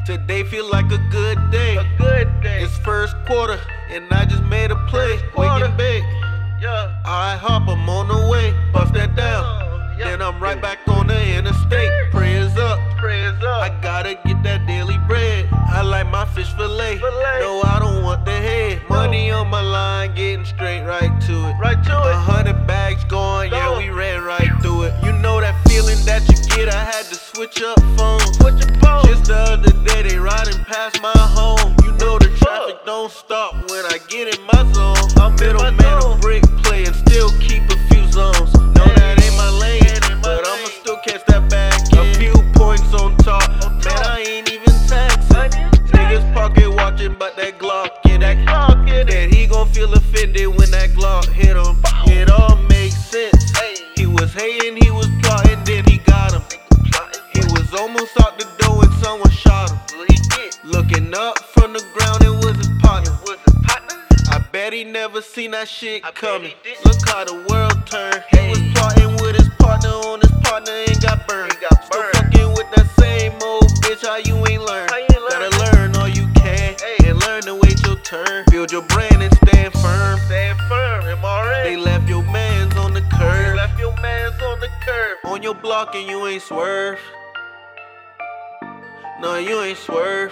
Today feel like a good day. It's first quarter, and I just made a play. Waking big. I hop, I'm on the way. Bust that down. Then I'm right back on the interstate. Prayers up. I gotta get that daily bread. I like my fish fillet. No, I don't want the head. Money on my line, getting straight right to it. 100 bags gone, yeah, we ran right through it. You know that feeling that you get? I had to switch up phones. Just the other day, they riding past my home. You know the traffic don't stop when I get in my zone. I'm middleman, a brick play, and still keep a few zones. No, that ain't my lane, but I'ma still catch that back in. A few points on top, man, I ain't even taxing. Niggas pocket watching, but that Glock in it. Then he gon' feel offended when that Glock hit him. It all makes sense. He was hating, he was plotting, then he got him. He was almost out the door when someone shot him. Looking up from the ground, it was his partner. I bet he never seen that shit coming. Look how the world turned. He was plotting with his partner on his partner and got burned. Still fucking with that same old bitch, how you ain't learn? Gotta learn all you can and learn to wait your turn. Build your brand and stand firm. They left your mans on the curb. On your block and you ain't swerve. No, you ain't swerve.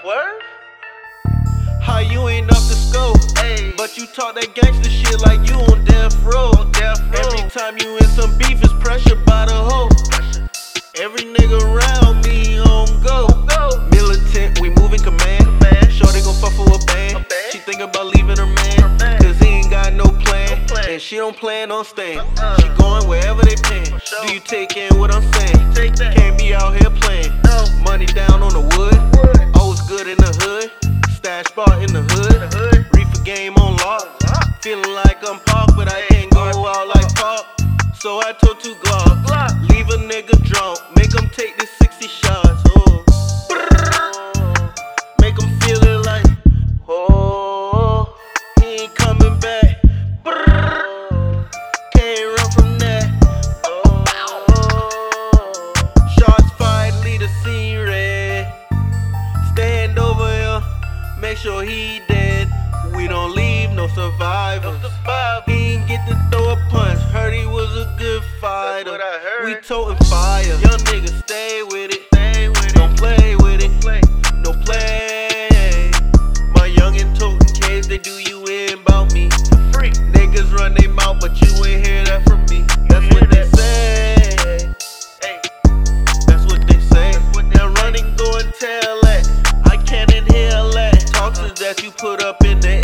How you ain't off the scope? But you talk that gangster shit like you on death row. Every time you in some beef, it's pressure by the hoe. Every nigga around me on go. Militant, we moving command. Shorty gon' fuck for a band. She think about leaving her man, cause he ain't got no plan. And she don't plan on staying. She going wherever they pan. Do you take in what I'm saying? Can't be out here playing. Money down on the wood. Always good in the hood. Stash spot in the hood. Reefer game on lock. Feeling like I'm Pac, but I can't go out like Pac. So I told two Glock, leave a nigga drunk, make him take this 60 shots. Oh. Make him feel it like, oh, he ain't coming back. Can't run from that. Shots fired, leave the scene red. Stand over him, make sure he dead. We don't leave no survivors. He ain't get to throw a punch. Heard he was a good fighter. We totin' fire. Young niggas stay with it. Don't play with it. No play. My youngin' totin' cage, they do you in about me. Niggas run they mouth, but you ain't hear that from me. That's what they say. That's what they say. Now run and go and tell that. I can't inhale that. Toxins that you put up in the